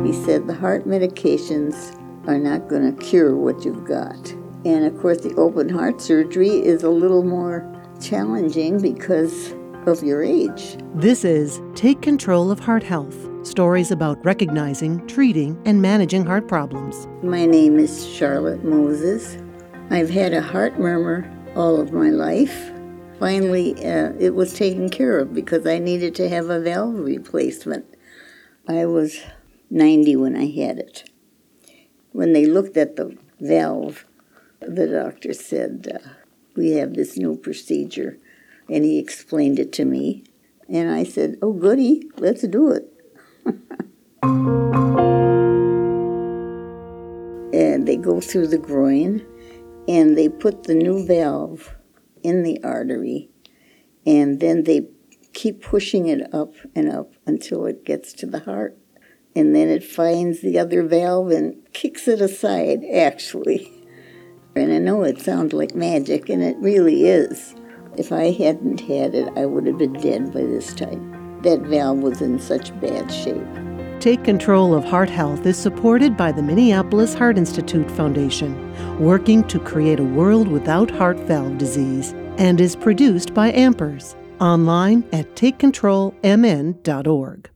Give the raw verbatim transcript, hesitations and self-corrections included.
he said the heart medications are not going to cure what you've got. And of course, the open heart surgery is a little more challenging because of your age. This is Take Control of Heart Health. Stories about recognizing, treating, and managing heart problems. My name is Charlotte Moses. I've had a heart murmur all of my life. Finally, uh, it was taken care of because I needed to have a valve replacement. I was ninety when I had it. When they looked at the valve, the doctor said, uh, we have this new procedure, and he explained it to me. And I said, oh, goody, let's do it. And they go through the groin, and they put the new valve in the artery, and then they keep pushing it up and up until it gets to the heart. And then it finds the other valve and kicks it aside, actually. And I know it sounds like magic, and it really is. If I hadn't had it, I would have been dead by this time. That valve was in such bad shape. Take Control of Heart Health is supported by the Minneapolis Heart Institute Foundation, working to create a world without heart valve disease, and is produced by Ampers. Online at take control m n dot org.